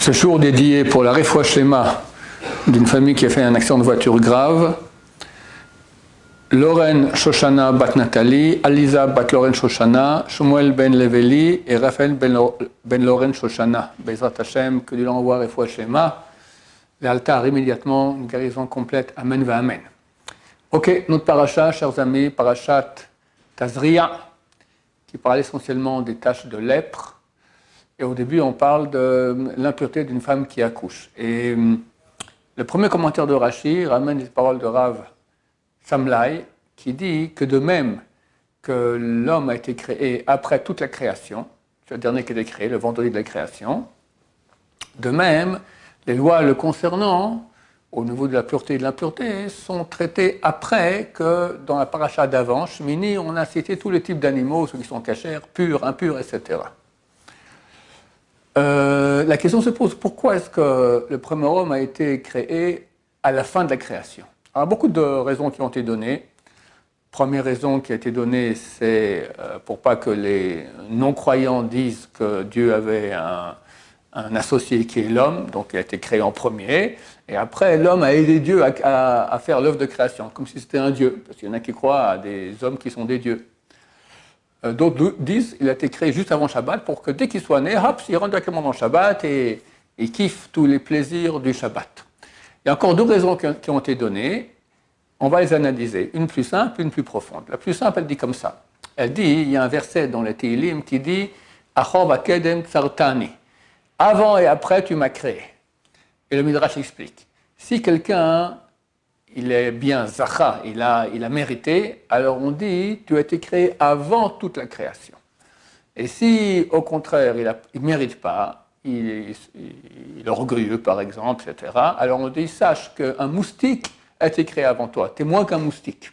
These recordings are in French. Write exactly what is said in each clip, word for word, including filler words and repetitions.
Ce jour dédié pour la Refoua Shlema d'une famille qui a fait un accident de voiture grave. Loren Shoshana bat Nathalie, Aliza bat Loren Shoshana, Shmuel ben Leveli et Raphaël ben, ben Loren Shoshana. Bezrat Hashem, que Dieu l'envoie Refoua Shlema. L'altar immédiatement, une guérison complète. Amen va Amen. Ok, notre paracha, chers amis, parachat Tazria, qui parle essentiellement des taches de lèpre. Et au début, on parle de l'impureté d'une femme qui accouche. Et le premier commentaire de Rashi ramène les paroles de Rav Samlai, qui dit que de même que l'homme a été créé après toute la création, c'est le dernier qui a été créé, le vendredi de la création, de même, les lois le concernant, au niveau de la pureté et de l'impureté, sont traitées après que dans la paracha d'avant, Shmini, on a cité tous les types d'animaux, ceux qui sont cachers, purs, impurs, et cetera. Euh, la question se pose, pourquoi est-ce que le premier homme a été créé à la fin de la création? Alors, beaucoup de raisons qui ont été données. Première raison qui a été donnée, c'est euh, pour pas que les non-croyants disent que Dieu avait un, un associé qui est l'homme, donc il a été créé en premier, et après l'homme a aidé Dieu à, à, à faire l'œuvre de création, comme si c'était un Dieu, parce qu'il y en a qui croient à des hommes qui sont des dieux. D'autres disent qu'il a été créé juste avant Shabbat pour que dès qu'il soit né, hop, il rentre directement dans Shabbat et il kiffe tous les plaisirs du Shabbat. Il y a encore deux raisons qui ont été données. On va les analyser. Une plus simple, une plus profonde. La plus simple, elle dit comme ça. Elle dit, il y a un verset dans les Tehillim qui dit « Achov akedem tsartani » « Avant et après, tu m'as créé. » Et le Midrash explique. Si quelqu'un il est bien zacha, il a, il a mérité, alors on dit, tu as été créé avant toute la création. Et si, au contraire, il ne mérite pas, il, il, il est orgueilleux, par exemple, et cetera, alors on dit, sache qu'un moustique a été créé avant toi, tu es moins qu'un moustique.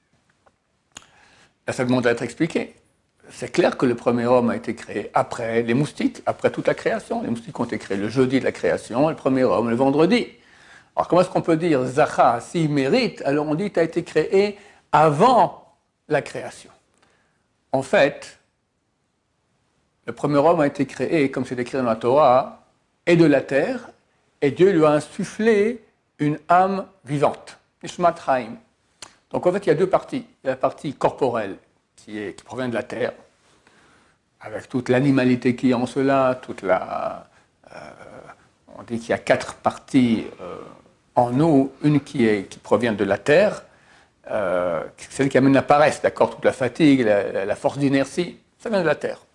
Là, ça demande à être expliqué. C'est clair que le premier homme a été créé après les moustiques, après toute la création. Les moustiques ont été créés le jeudi de la création, et le premier homme le vendredi. Alors, comment est-ce qu'on peut dire Zacha, s'il mérite, alors on dit tu as été créé avant la création. En fait, le premier homme a été créé, comme c'est écrit dans la Torah, et de la terre, et Dieu lui a insufflé une âme vivante, Nishmat Chaim. Donc en fait, il y a deux parties. Il y a la partie corporelle, qui, est, qui provient de la terre, avec toute l'animalité qui est en cela, toute la... Euh, on dit qu'il y a quatre parties... Euh, en nous, une qui, est, qui provient de la terre, euh, celle qui amène la paresse, d'accord, toute la fatigue, la, la force d'inertie, ça vient de la terre.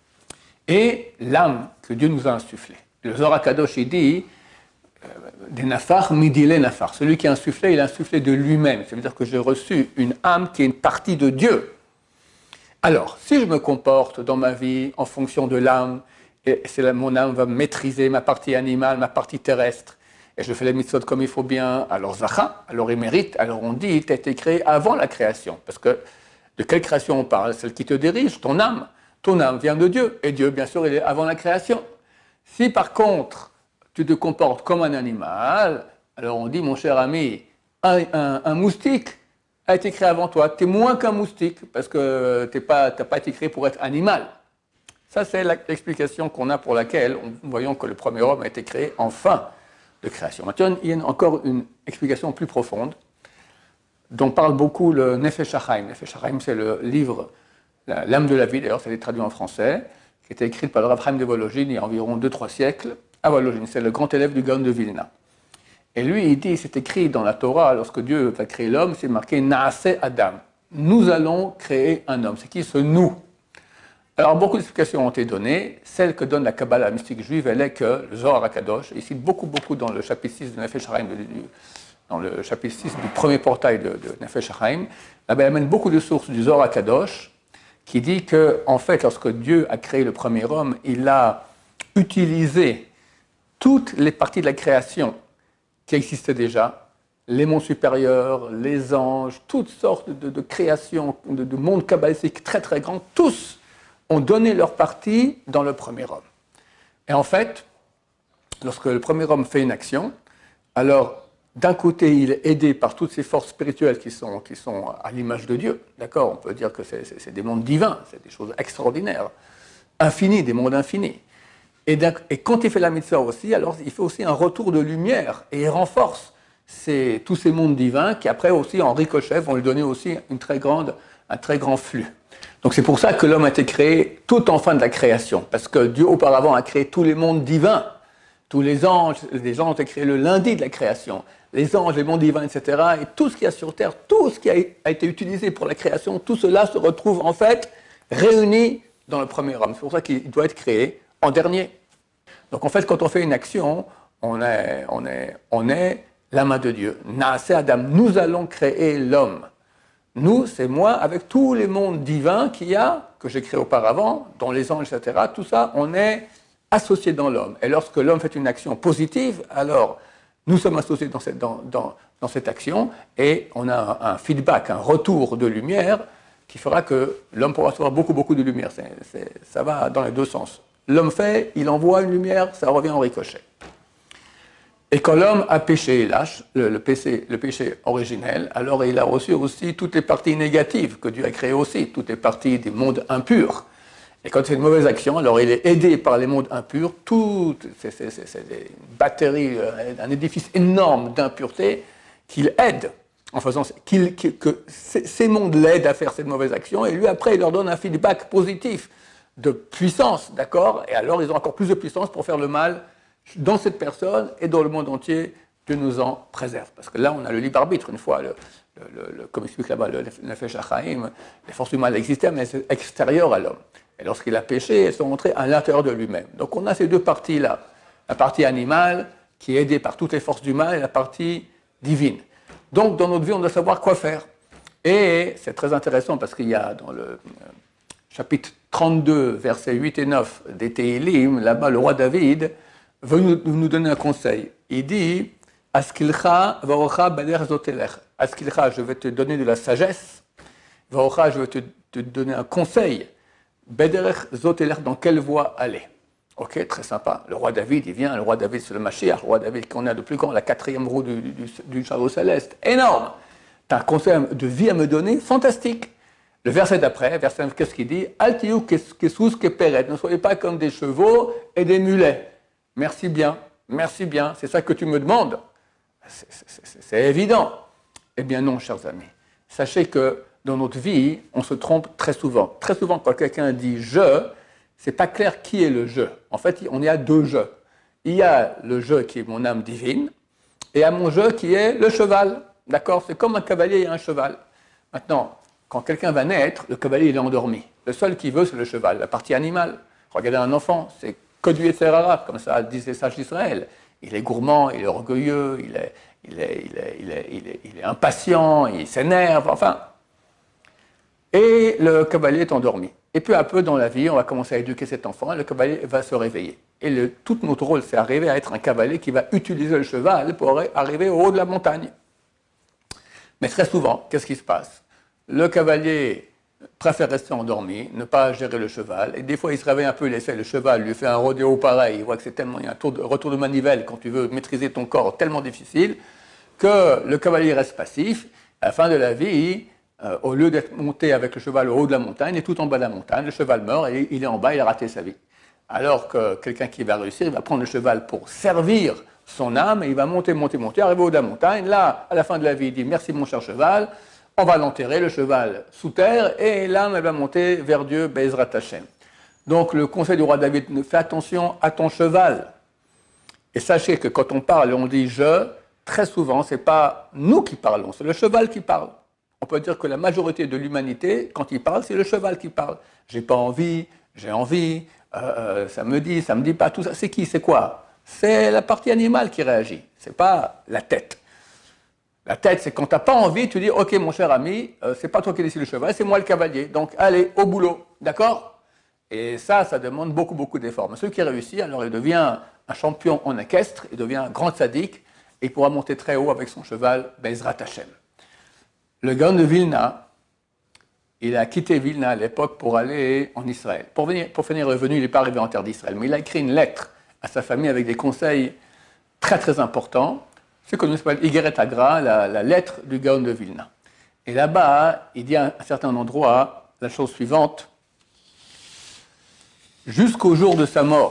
Et l'âme que Dieu nous a insufflée. Le Zohar HaKadosh, il dit, euh, des nafar, midile nafar. Celui qui a insufflé, il a insufflé de lui-même. Ça veut dire que j'ai reçu une âme qui est une partie de Dieu. Alors, si je me comporte dans ma vie en fonction de l'âme, et c'est là, mon âme va maîtriser ma partie animale, ma partie terrestre, et je fais les mitzvot comme il faut bien, alors Zacha, alors il mérite, alors on dit, tu as été créé avant la création. Parce que de quelle création on parle? Celle qui te dirige, ton âme. Ton âme vient de Dieu, et Dieu, bien sûr, il est avant la création. Si par contre, tu te comportes comme un animal, alors on dit, mon cher ami, un, un, un moustique a été créé avant toi. Tu es moins qu'un moustique, parce que tu n'as pas, pas été créé pour être animal. Ça, c'est l'explication qu'on a pour laquelle, nous voyons que le premier homme a été créé en fin de création. Maintenant, il y a encore une explication plus profonde dont parle beaucoup le Nefesh HaChaim. Nefesh HaChaim, c'est le livre, l'âme de la vie, d'ailleurs, ça a été traduit en français, qui a été écrit par le Rav Chaim de Volojine il y a environ deux trois siècles, à Volojine. C'est le grand élève du Gaon de Vilna. Et lui, il dit, c'est écrit dans la Torah, lorsque Dieu va créer l'homme, c'est marqué Naaseh Adam. Nous allons créer un homme. C'est qui ce nous? Alors, beaucoup d'explications ont été données. Celle que donne la Kabbalah mystique juive, elle est que le Zohar HaKadosh, il cite beaucoup, beaucoup dans le chapitre six de Nefesh HaChaim, dans le chapitre six du premier portail de, de Nefesh HaChaim, là-bas, il amène beaucoup de sources du Zohar HaKadosh qui dit que, en fait, lorsque Dieu a créé le premier homme, il a utilisé toutes les parties de la création qui existaient déjà, les mondes supérieurs, les anges, toutes sortes de, de créations, de, de mondes kabbalistiques très, très grands, tous ont donné leur partie dans le premier homme. Et en fait, lorsque le premier homme fait une action, alors d'un côté, il est aidé par toutes ces forces spirituelles qui sont, qui sont à l'image de Dieu. D'accord, on peut dire que c'est, c'est, c'est des mondes divins, c'est des choses extraordinaires, infinies, des mondes infinis. Et, et quand il fait la mitzvah aussi, alors il fait aussi un retour de lumière et il renforce ces, tous ces mondes divins qui après aussi en ricochet vont lui donner aussi une très grande, un très grand flux. Donc c'est pour ça que l'homme a été créé tout en fin de la création, parce que Dieu auparavant a créé tous les mondes divins, tous les anges, les anges ont été créés le lundi de la création, les anges, les mondes divins, et cetera. Et tout ce qu'il y a sur terre, tout ce qui a, a été utilisé pour la création, tout cela se retrouve en fait réuni dans le premier homme. C'est pour ça qu'il doit être créé en dernier. Donc en fait, quand on fait une action, on est, on est, on est la main de Dieu. Naaseh Adam, nous allons créer l'homme. Nous, c'est moi, avec tous les mondes divins qu'il y a, que j'ai créés auparavant, dont les anges, et cetera. Tout ça, on est associés dans l'homme. Et lorsque l'homme fait une action positive, alors nous sommes associés dans cette, dans, dans, dans cette action et on a un, un feedback, un retour de lumière qui fera que l'homme pourra recevoir beaucoup, beaucoup de lumière. C'est, c'est, ça va dans les deux sens. L'homme fait, il envoie une lumière, ça revient en ricochet. Et quand l'homme a péché et lâche, le, le, péché, le péché originel, alors il a reçu aussi toutes les parties négatives que Dieu a créées aussi, toutes les parties des mondes impurs. Et quand c'est une mauvaise action, alors il est aidé par les mondes impurs, tout, c'est, c'est, c'est, c'est une batterie, un édifice énorme d'impureté qu'il aide, en faisant qu'il, qu'il, que ces mondes l'aident à faire cette mauvaise action, et lui après il leur donne un feedback positif de puissance, d'accord? Et alors ils ont encore plus de puissance pour faire le mal dans cette personne et dans le monde entier. Dieu nous en préserve. Parce que là, on a le libre arbitre, une fois, le, le, le, comme explique là-bas le Nefesh HaChaim, les forces du mal existaient, mais c'est extérieur à l'homme. Et lorsqu'il a péché, elles sont entrées à l'intérieur de lui-même. Donc on a ces deux parties-là. La partie animale, qui est aidée par toutes les forces du mal, et la partie divine. Donc dans notre vie, on doit savoir quoi faire. Et c'est très intéressant parce qu'il y a dans le chapitre trente-deux, versets huit et neuf des Tehillim, là-bas, le roi David veut nous, nous donner un conseil. Il dit « Askilcha varocha bader zotelech » Askilcha, je vais te donner de la sagesse. Varocha, je vais te, te donner un conseil. Bader zotelech, dans quelle voie aller? Ok, très sympa. Le roi David, il vient. Le roi David, c'est le Mashiach. Le roi David, qu'on a de plus grand, la quatrième roue du, du, du chariot céleste. Énorme. Tu as un conseil de vie à me donner? Fantastique. Le verset d'après, verset neuf, qu'est-ce qu'il dit? Altiou kesous keperet. Ne soyez pas comme des chevaux et des mulets. Merci bien, merci bien, c'est ça que tu me demandes. C'est, c'est, c'est, c'est évident. Eh bien non, chers amis. Sachez que dans notre vie, on se trompe très souvent. Très souvent, quand quelqu'un dit « je », c'est pas clair qui est le « je ». En fait, on y a deux « je ». Il y a le « je » qui est mon âme divine, et il y a mon « je » qui est le cheval. D'accord? C'est comme un cavalier et un cheval. Maintenant, quand quelqu'un va naître, le cavalier il est endormi. Le seul qui veut, c'est le cheval, la partie animale. Regardez un enfant, c'est que du Yetzirah, comme ça disent les sages d'Israël. Il est gourmand, il est orgueilleux, il est, il est, il est, il est, il est, il est impatient, il s'énerve, enfin. Et le cavalier est endormi. Et peu à peu dans la vie, on va commencer à éduquer cet enfant, et le cavalier va se réveiller. Et le, tout notre rôle, c'est arriver à être un cavalier qui va utiliser le cheval pour arriver au haut de la montagne. Mais très souvent, qu'est-ce qui se passe? Le cavalier préfère rester endormi, ne pas gérer le cheval, et des fois il se réveille un peu, il essaie, le cheval lui fait un rodéo pareil, il voit que c'est tellement, il y a un tour de, retour de manivelle quand tu veux maîtriser ton corps tellement difficile, que le cavalier reste passif. À la fin de la vie, euh, au lieu d'être monté avec le cheval au haut de la montagne, il est tout en bas de la montagne, le cheval meurt et il est en bas, il a raté sa vie. Alors que quelqu'un qui va réussir, il va prendre le cheval pour servir son âme, et il va monter, monter, monter, arriver au haut de la montagne, là, à la fin de la vie, il dit « Merci mon cher cheval », on va l'enterrer, le cheval sous terre, et l'âme, elle va monter vers Dieu, Be'ezrat Hashem. Donc, le conseil du roi David, fais attention à ton cheval. Et sachez que quand on parle, on dit « je », très souvent, ce n'est pas nous qui parlons, c'est le cheval qui parle. On peut dire que la majorité de l'humanité, quand il parle, c'est le cheval qui parle. J'ai pas envie, j'ai envie, euh, ça me dit, ça me dit pas, tout ça. C'est qui, c'est quoi? C'est la partie animale qui réagit, c'est pas la tête. La tête, c'est quand tu n'as pas envie, tu dis « Ok, mon cher ami, euh, c'est pas toi qui décide le cheval, c'est moi le cavalier. Donc, allez, au boulot. » D'accord? Et ça, ça demande beaucoup, beaucoup d'efforts. Mais celui qui réussit, alors il devient un champion en équestre, il devient un grand sadique, et il pourra monter très haut avec son cheval, Be'ezrat Hashem. Le Gaon de Vilna, il a quitté Vilna à l'époque pour aller en Israël. Pour, venir, pour finir revenu, il n'est pas arrivé en terre d'Israël, mais il a écrit une lettre à sa famille avec des conseils très, très importants. C'est ce qu'on appelle Igeret Agra, la, la lettre du Gaon de Vilna. Et là-bas, il dit à un certain endroit la chose suivante. Jusqu'au jour de sa mort,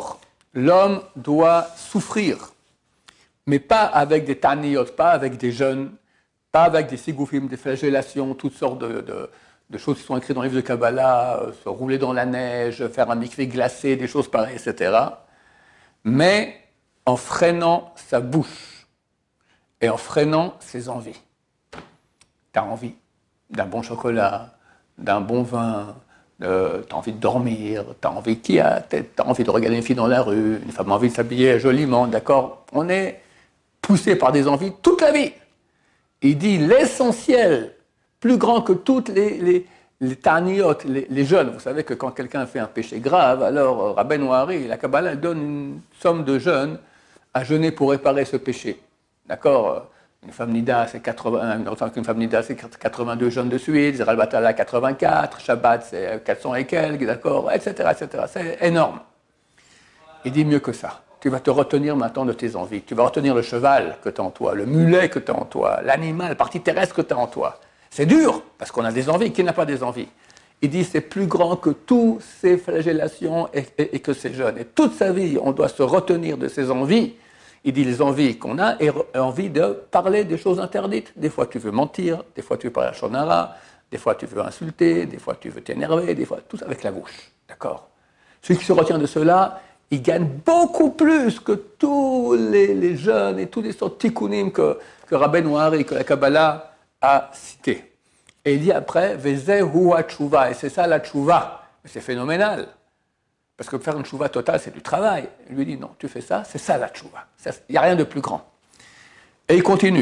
l'homme doit souffrir, mais pas avec des taniyot, pas avec des jeûnes, pas avec des sigoufim, des flagellations, toutes sortes de, de, de choses qui sont écrites dans le livre de Kabbalah, euh, se rouler dans la neige, faire un mikvé glacé, des choses pareilles, et cetera. Mais en freinant sa bouche et en freinant ses envies. Tu as envie d'un bon chocolat, d'un bon vin, euh, tu as envie de dormir, tu as envie, qui a, t'as envie de regarder une fille dans la rue, une femme a envie de s'habiller joliment, d'accord? On est poussé par des envies toute la vie. Il dit l'essentiel, plus grand que toutes les, les, les taniyot, les, les jeûnes. Vous savez que quand quelqu'un fait un péché grave, alors euh, Rabbeinu Hari, la Kabbalah donne une somme de jeûnes à jeûner pour réparer ce péché. D'accord? Une femme nida, c'est quatre-vingts, une femme nida, c'est quatre-vingt-deux jeûnes de suite, Zeral Batala, quatre-vingt-quatre, Shabbat, c'est quatre cents et quelques, d'accord, et cetera, et cetera. C'est énorme. Il dit mieux que ça. Tu vas te retenir maintenant de tes envies. Tu vas retenir le cheval que tu as en toi, le mulet que tu as en toi, l'animal, la partie terrestre que tu as en toi. C'est dur, parce qu'on a des envies. Qui n'a pas des envies? Il dit c'est plus grand que toutes ces flagellations et, et, et que ces jeûnes. Et toute sa vie, on doit se retenir de ces envies. Il dit les envies qu'on a et envie de parler des choses interdites. Des fois, tu veux mentir, des fois, tu veux parler à Shonara, des fois, tu veux insulter, des fois, tu veux t'énerver, des fois, tout ça avec la bouche. D'accord? Celui qui se retient de cela, il gagne beaucoup plus que tous les, les jeunes et tous les sortes de tikkunim que, que Rabbeinu Hari, que la Kabbalah a cité. Et il dit après, Vezeh hua tshuva, et c'est ça la tshuva. Mais c'est phénoménal. Parce que faire une tshuva totale, c'est du travail. Il lui dit, non, tu fais ça, c'est ça la tshuva. Il n'y a rien de plus grand. Et il continue.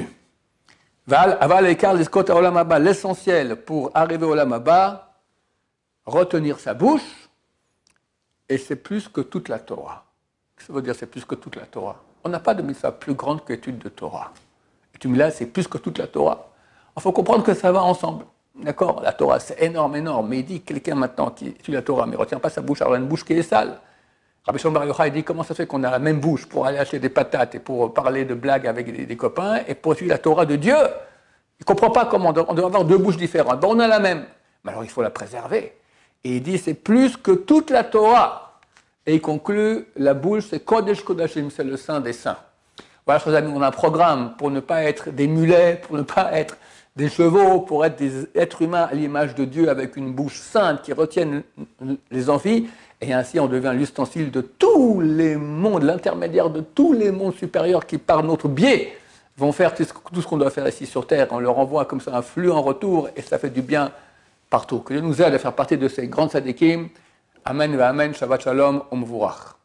L'essentiel pour arriver au Olam Haba, retenir sa bouche, et c'est plus que toute la Torah. Ça veut dire c'est plus que toute la Torah. On n'a pas de mitzvah plus grande que l'étude de Torah. L'étude là, c'est plus que toute la Torah. Il faut comprendre que ça va ensemble. D'accord? La Torah, c'est énorme, énorme. Mais il dit, quelqu'un maintenant qui étudie la Torah, mais ne retient pas sa bouche, alors il a une bouche qui est sale. Rabbi Shimon Bar Yochai, il dit, comment ça fait qu'on a la même bouche pour aller acheter des patates et pour parler de blagues avec des, des copains et pour étudier la Torah de Dieu? Il ne comprend pas comment on doit, on doit avoir deux bouches différentes. Ben, on a la même. Mais alors il faut la préserver. Et il dit, c'est plus que toute la Torah. Et il conclut, la bouche, c'est Kodesh Kodashim, c'est le saint des saints. Voilà, chers amis, on a un programme pour ne pas être des mulets, pour ne pas être des chevaux, pour être des êtres humains à l'image de Dieu, avec une bouche sainte qui retienne les envies. Et ainsi, on devient l'ustensile de tous les mondes, l'intermédiaire de tous les mondes supérieurs qui, par notre biais, vont faire tout ce qu'on doit faire ici sur Terre. On leur envoie comme ça un flux en retour et ça fait du bien partout. Que Dieu nous aide à faire partie de ces grandes sadikim. Amen, amen, Shabbat Shalom, Om Vurach.